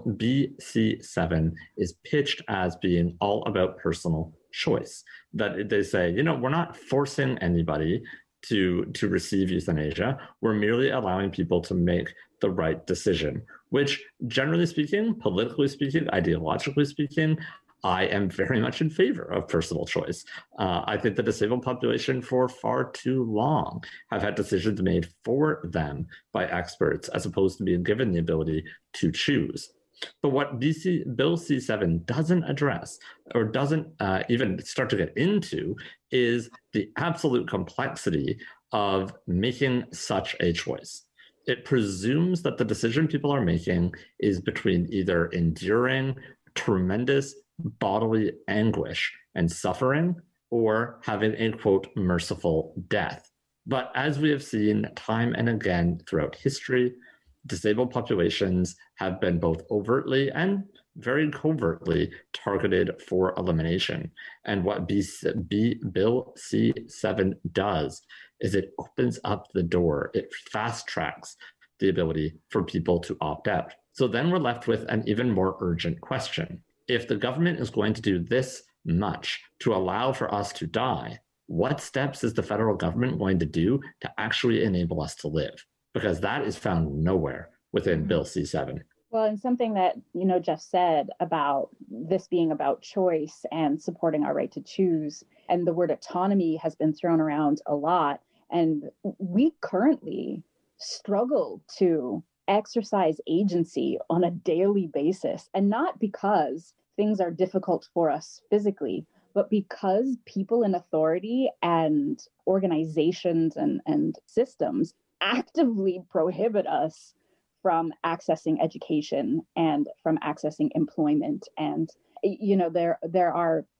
B C seven is pitched as being all about personal choice. That they say, you know, we're not forcing anybody to to receive euthanasia. We're merely allowing people to make the right decision, which, generally speaking, politically speaking, ideologically speaking, I am very much in favor of personal choice. Uh, I think the disabled population for far too long have had decisions made for them by experts as opposed to being given the ability to choose. But what B C, Bill C seven doesn't address or doesn't uh, even start to get into is the absolute complexity of making such a choice. It presumes that the decision people are making is between either enduring tremendous bodily anguish and suffering or having a, quote, merciful death. But as we have seen time and again throughout history, disabled populations have been both overtly and very covertly targeted for elimination. And what B, B, Bill C seven does is it opens up the door. It fast tracks the ability for people to opt out. So then we're left with an even more urgent question. If the government is going to do this much to allow for us to die, what steps is the federal government going to do to actually enable us to live? Because that is found nowhere within mm-hmm. Bill C seven. Well, and something that, you know, Jeff said about this being about choice and supporting our right to choose, and the word autonomy has been thrown around a lot. And we currently struggle to exercise agency on a daily basis, and not because things are difficult for us physically, but because people in authority and organizations and, and systems actively prohibit us from accessing education and from accessing employment. And, you know, there there are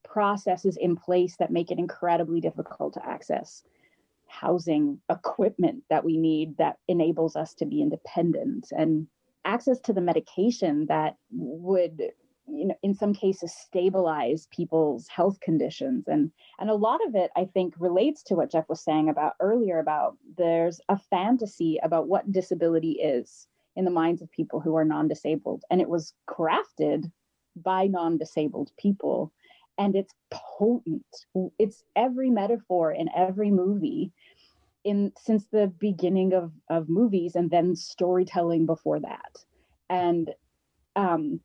processes in place that make it incredibly difficult to access housing, equipment that we need that enables us to be independent, and access to the medication that would, you know, in some cases stabilize people's health conditions. And and a lot of it, I think, relates to what Jeff was saying about earlier about there's a fantasy about what disability is in the minds of people who are non-disabled. And it was crafted by non-disabled people. And it's potent. It's every metaphor in every movie in since the beginning of, of movies, and then storytelling before that. And, um,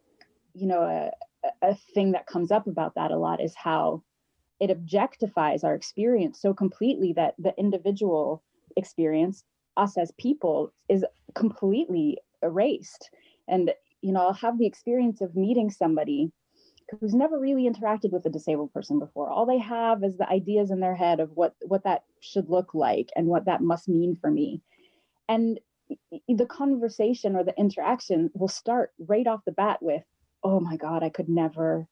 you know, a, a thing that comes up about that a lot is how it objectifies our experience so completely that the individual experience, us as people, is completely erased. And, you know, I'll have the experience of meeting somebody who's never really interacted with a disabled person before. All they have is the ideas in their head of what, what that should look like and what that must mean for me. And the conversation or the interaction will start right off the bat with, oh my God, I could never,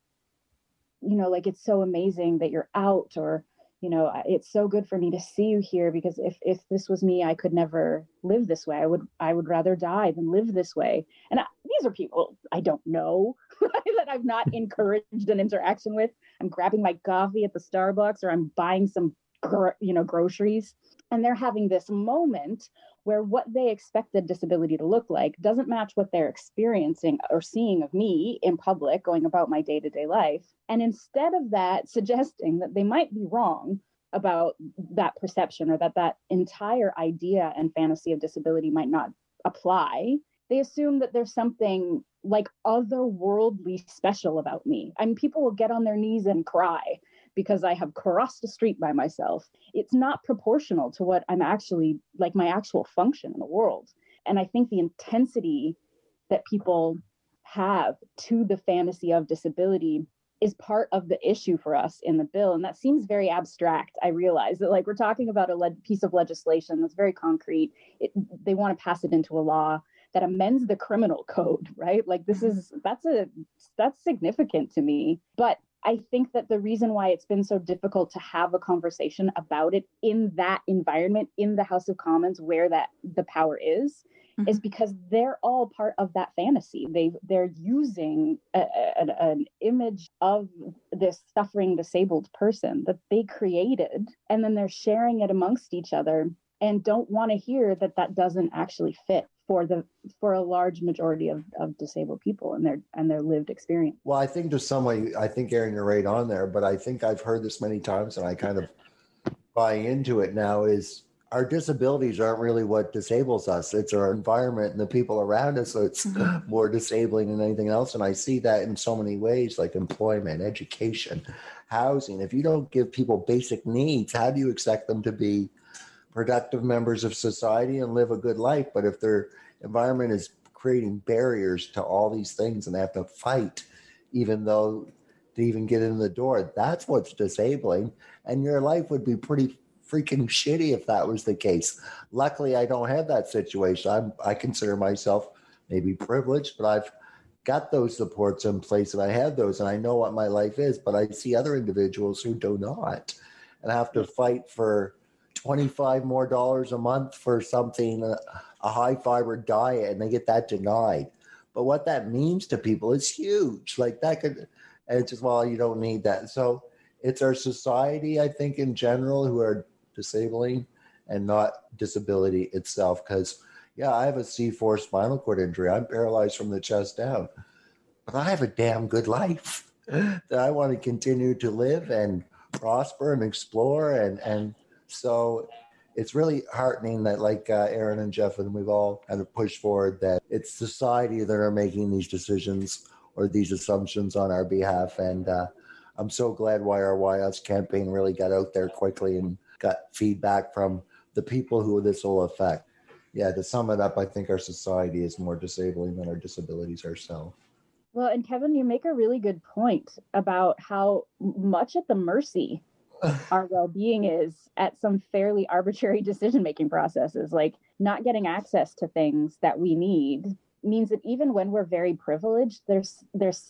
you know, like, it's so amazing that you're out, or, you know, it's so good for me to see you here, because if, if this was me, I could never live this way. I would, I would rather die than live this way. And I, these are people I don't know that I've not encouraged an interaction with. I'm grabbing my coffee at the Starbucks, or I'm buying some, you know, groceries, and they're having this moment where what they expected disability to look like doesn't match what they're experiencing or seeing of me in public going about my day-to-day life. And instead of that, suggesting that they might be wrong about that perception, or that that entire idea and fantasy of disability might not apply, they assume that there's something like otherworldly special about me. I mean, people will get on their knees and cry because I have crossed a street by myself. It's not proportional to what I'm actually, like, my actual function in the world. And I think the intensity that people have to the fantasy of disability is part of the issue for us in the bill. And that seems very abstract. I realize that, like, we're talking about a le- piece of legislation that's very concrete. It, they want to pass it into a law that amends the criminal code, right? Like, this is, that's a, that's significant to me. But I think that the reason why it's been so difficult to have a conversation about it in that environment, in the House of Commons, where that the power is, mm-hmm. is because they're all part of that fantasy. They, they're using a, a, an image of this suffering disabled person that they created, and then they're sharing it amongst each other, and don't want to hear that that doesn't actually fit for the for a large majority of, of disabled people and their and their lived experience. Well, I think there's some way, I think, Erin, you're right on there, but I think I've heard this many times, and I kind of buy into it now, is our disabilities aren't really what disables us. It's our environment and the people around us that's mm-hmm. more disabling than anything else. And I see that in so many ways, like employment, education, housing. If you don't give people basic needs, how do you expect them to be productive members of society and live a good life? But if their environment is creating barriers to all these things and they have to fight, even though to even get in the door, that's what's disabling. And your life would be pretty freaking shitty if that was the case. Luckily, I don't have that situation. I'm, I consider myself maybe privileged, but I've got those supports in place, and I have those, and I know what my life is. But I see other individuals who do not, and have to fight for twenty-five more dollars a month for something, a, a high fiber diet, and they get that denied. But what that means to people is huge. Like that could, and it's just, well, you don't need that. So it's our society, I think, in general, who are disabling, and not disability itself. Because, yeah, I have a C four spinal cord injury. I'm paralyzed from the chest down. But I have a damn good life that I want to continue to live and prosper and explore. And, and so it's really heartening that, like uh, Erin and Jeff, and we've all kind of pushed forward, that it's society that are making these decisions or these assumptions on our behalf. And uh, I'm so glad Y R Y S campaign really got out there quickly and got feedback from the people who this will affect. Yeah, to sum it up, I think our society is more disabling than our disabilities ourselves. Well, and Kevin, you make a really good point about how much at the mercy our well-being is at some fairly arbitrary decision-making processes. Like, not getting access to things that we need means that even when we're very privileged, there's there's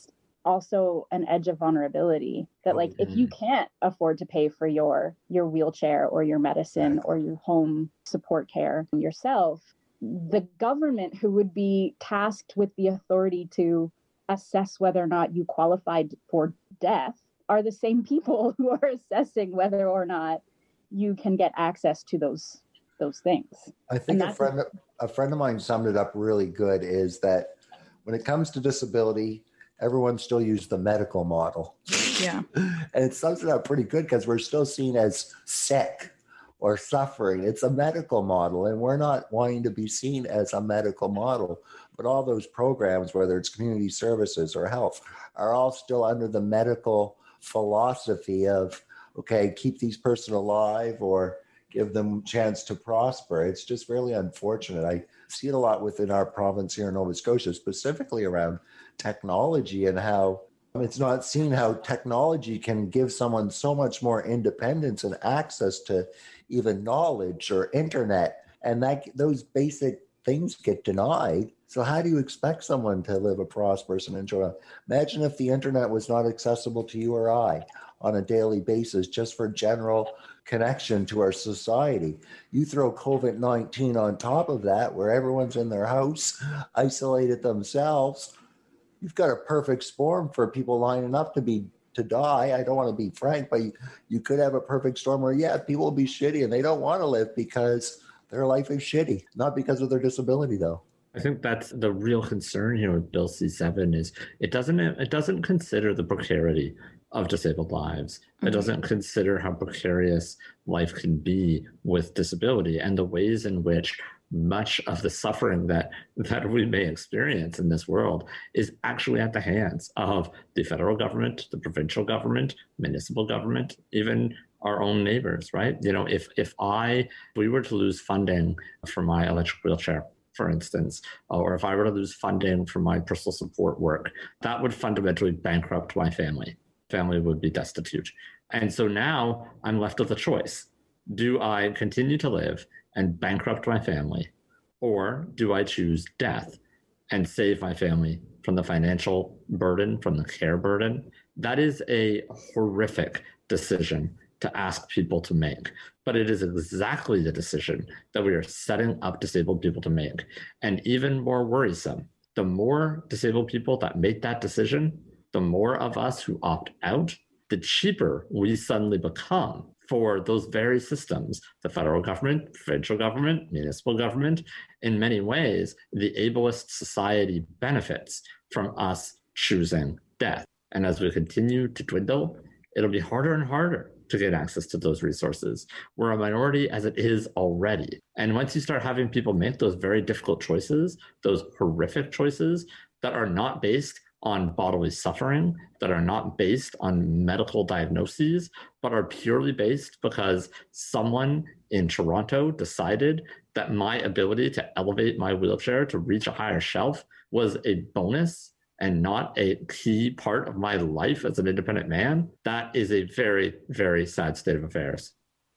also an edge of vulnerability that like if you can't afford to pay for your your wheelchair or your medicine or your home support care yourself, the government who would be tasked with the authority to assess whether or not you qualified for death are the same people who are assessing whether or not you can get access to those those things. I think a friend a friend of mine summed it up really good, is that when it comes to disability, everyone still uses the medical model. Yeah. And it sums it up pretty good because we're still seen as sick or suffering. It's a medical model, and we're not wanting to be seen as a medical model. But all those programs, whether it's community services or health, are all still under the medical philosophy of, okay, keep these person alive or give them a chance to prosper. It's just really unfortunate. I see it a lot within our province here in Nova Scotia, specifically around technology and how it's not seen how technology can give someone so much more independence and access to even knowledge or internet. And that those basic things get denied. So how do you expect someone to live a prosperous and enjoy it? Imagine if the internet was not accessible to you or I on a daily basis, just for general connection to our society. You throw COVID nineteen on top of that, where everyone's in their house, isolated themselves. You've got a perfect storm for people lining up to be to die. I don't want to be frank, but you, you could have a perfect storm where, yeah, people will be shitty and they don't want to live because their life is shitty, not because of their disability, though. I think that's the real concern here with Bill C seven is it doesn't it doesn't consider the precarity of disabled lives. It doesn't consider how precarious life can be with disability and the ways in which much of the suffering that that we may experience in this world is actually at the hands of the federal government, the provincial government, municipal government, even our own neighbors, right? You know, if if I if we were to lose funding for my electric wheelchair, for instance, or if I were to lose funding for my personal support work, that would fundamentally bankrupt my family. Family would be destitute. And so now I'm left with a choice. Do I continue to live and bankrupt my family, or do I choose death and save my family from the financial burden, from the care burden? That is a horrific decision to ask people to make, but it is exactly the decision that we are setting up disabled people to make. And even more worrisome, the more disabled people that make that decision, the more of us who opt out, the cheaper we suddenly become for those very systems, the federal government, provincial government, municipal government. In many ways, the ableist society benefits from us choosing death. And as we continue to dwindle, it'll be harder and harder to get access to those resources. We're a minority as it is already. And once you start having people make those very difficult choices, those horrific choices that are not based on bodily suffering, that are not based on medical diagnoses, but are purely based because someone in Toronto decided that my ability to elevate my wheelchair to reach a higher shelf was a bonus and not a key part of my life as an independent man, that is a very, very sad state of affairs.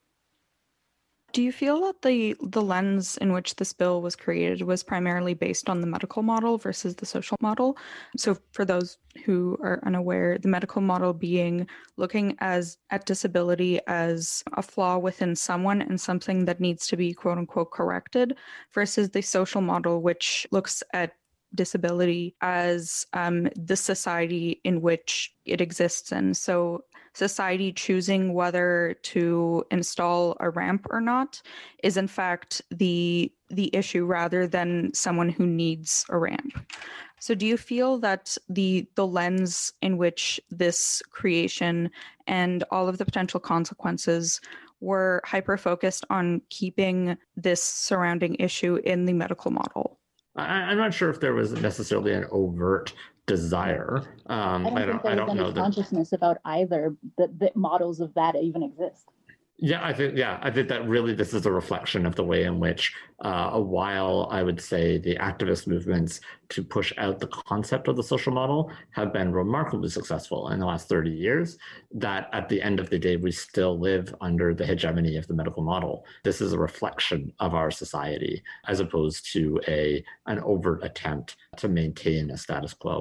Do you feel that the the lens in which this bill was created was primarily based on the medical model versus the social model? So for those who are unaware, the medical model being looking as at disability as a flaw within someone and something that needs to be quote unquote corrected, versus the social model, which looks at disability as um, the society in which it exists in. So society choosing whether to install a ramp or not is in fact the the issue rather than someone who needs a ramp. So do you feel that the the lens in which this creation and all of the potential consequences were hyper-focused on keeping this surrounding issue in the medical model? I, I'm not sure if there was necessarily an overt desire. Um, I don't, I don't think there I don't was any know consciousness that, about either that the models of that even exist. Yeah, I think yeah, I think that really this is a reflection of the way in which uh, a while I would say the activist movements to push out the concept of the social model have been remarkably successful in the last thirty years, that at the end of the day, we still live under the hegemony of the medical model. This is a reflection of our society as opposed to a an overt attempt to maintain a status quo.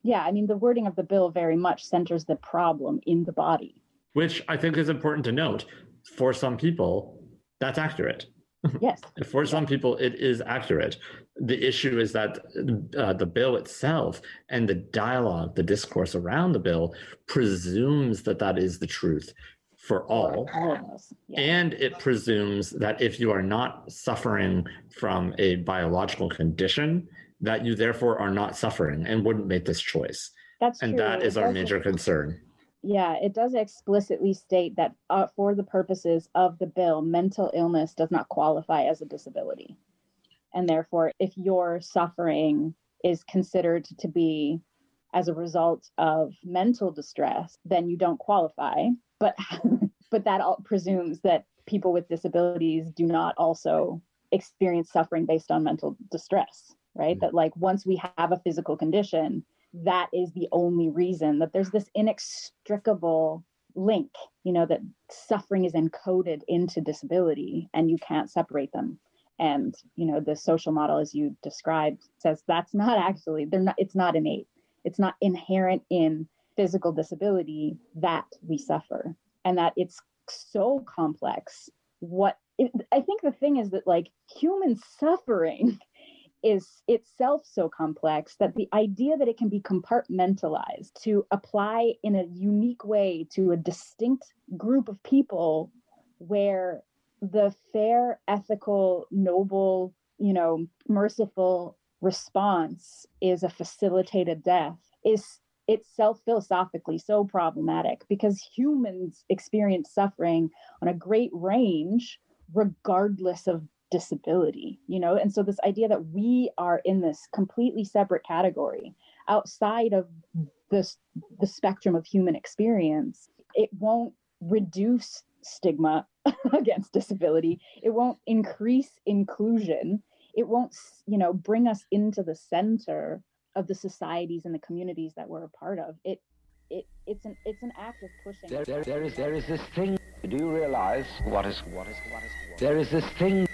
Yeah, I mean, the wording of the bill very much centers the problem in the body. Which I think is important to note. For some people, that's accurate. Yes. For some people, it is accurate. The issue is that uh, the bill itself and the dialogue, the discourse around the bill presumes that that is the truth for all. For all of us. Yeah. And it presumes that if you are not suffering from a biological condition, that you therefore are not suffering and wouldn't make this choice. That's and true. that is our major concern. Yeah, it does explicitly state that uh, for the purposes of the bill, mental illness does not qualify as a disability. And therefore, if your suffering is considered to be as a result of mental distress, then you don't qualify. But but that all presumes that people with disabilities do not also experience suffering based on mental distress, right? Mm-hmm. That like once we have a physical condition, that is the only reason, that there's this inextricable link, you know, that suffering is encoded into disability and you can't separate them. And, you know, the social model, as you described, says that's not actually, they're not, it's not innate. It's not inherent in physical disability that we suffer, and that it's so complex. What it, I think the thing is that like human suffering is itself so complex that the idea that it can be compartmentalized to apply in a unique way to a distinct group of people, where the fair, ethical, noble, you know, merciful response is a facilitated death, is itself philosophically so problematic, because humans experience suffering on a great range regardless of disability, you know. And so this idea that we are in this completely separate category outside of this the spectrum of human experience, it won't reduce stigma against disability, it won't increase inclusion, it won't, you know, bring us into the center of the societies and the communities that we're a part of. It it it's an it's an act of pushing. There, there, there is there is this thing. Do you realize what is what is what is what? There is this thing.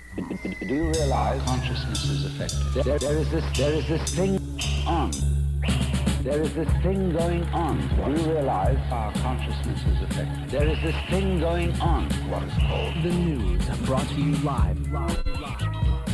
Do you realize consciousness is affected? There, there is this there is this thing on. There is this thing going on. Do you realize our consciousness is affected? There is this thing going on. What is called the news, brought to you live. live, live.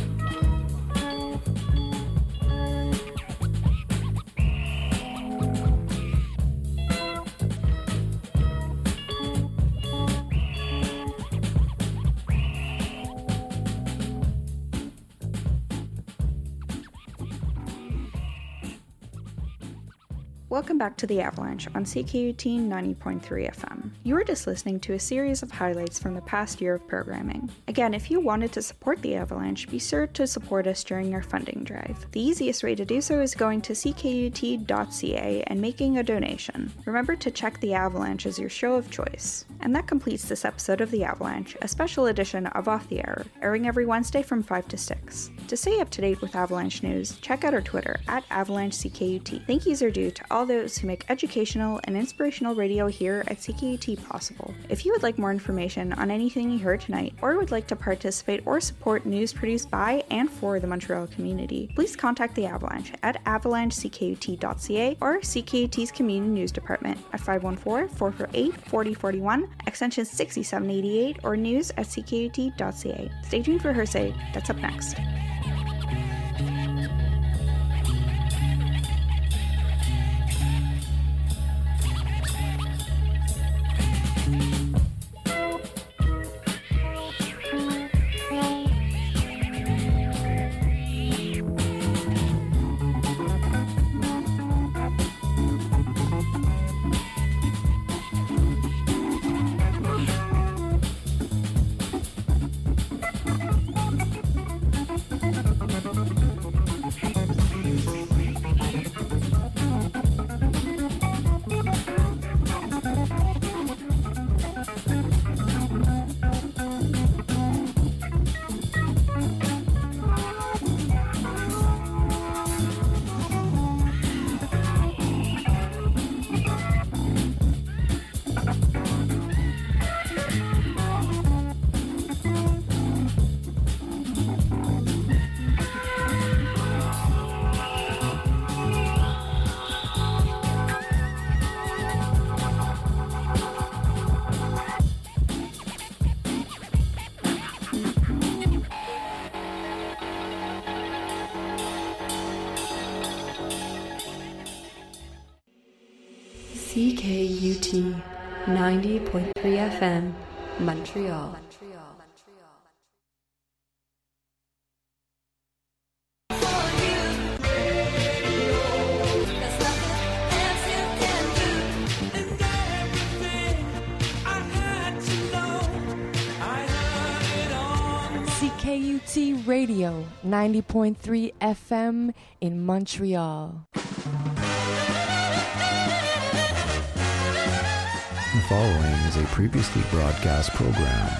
Welcome back to The Avalanche on C K U T ninety point three F M. You were just listening to a series of highlights from the past year of programming. Again, if you wanted to support The Avalanche, be sure to support us during our funding drive. The easiest way to do so is going to c k u t dot c a and making a donation. Remember to check The Avalanche as your show of choice. And that completes this episode of The Avalanche, a special edition of Off the Air, airing every Wednesday from five to six. To stay up to date with Avalanche news, check out our Twitter, at Avalanche C K U T. Thank yous are due to all those who make educational and inspirational radio here at C K U T possible. If you would like more information on anything you heard tonight, or would like to participate or support news produced by and for the Montreal community, please contact the Avalanche at avalanche c k u t dot c a or C K U T's Community News Department at five one four, four four eight, four zero four one, extension sixty-seven eighty-eight, or news at c k u t dot c a. Stay tuned for Hearsay. That's up next. C K U T ninety point three F M, Montreal. C K U T Radio ninety point three F M in Montreal. The following is a previously broadcast program.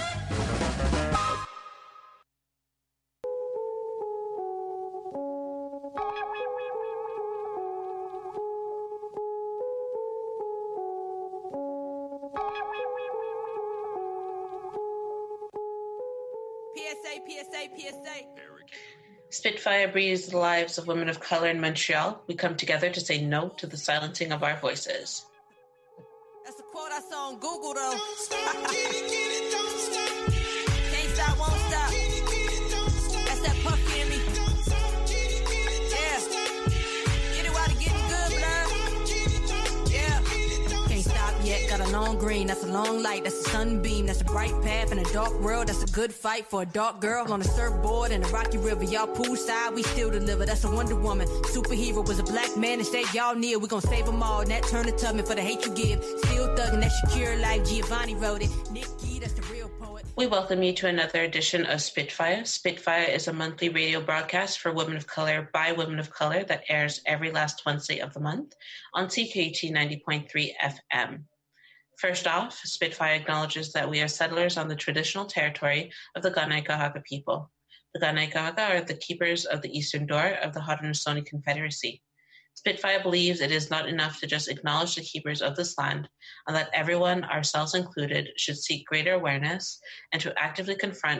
P S A, P S A, P S A. Spitfire breathes the lives of women of color in Montreal. We come together to say no to the silencing of our voices. That's a quote I saw on Google, though. Don't stop, get it, get it, don't stop. Can't stop, won't stop. Get it, get it, don't stop. That's that puffy in me. Don't stop, get it, get it, don't yeah. Stop. Get it while it's getting good, blood. Yeah. Can't stop yet. Got a long green. That's a long light. That's a sunbeam. That's a bright path in a dark world. That's a good fight for a dark girl on a surfboard in a rocky river. Y'all poolside, we still deliver. That's a Wonder Woman. Superhero was a black man and said y'all near. We gon' save them all. Nat Turner Tubman for the hate you give. Still thuggin', that Shakira like Giovanni wrote it. Nikki, that's the real poet. We welcome you to another edition of Spitfire. Spitfire is a monthly radio broadcast for women of color by women of color that airs every last Wednesday of the month on C K U T ninety point three F M. First off, Spitfire acknowledges that we are settlers on the traditional territory of the Kanien'kehá:ka people. The Kanien'kehá:ka are the keepers of the eastern door of the Haudenosaunee Confederacy. Spitfire believes it is not enough to just acknowledge the keepers of this land, and that everyone, ourselves included, should seek greater awareness and to actively confront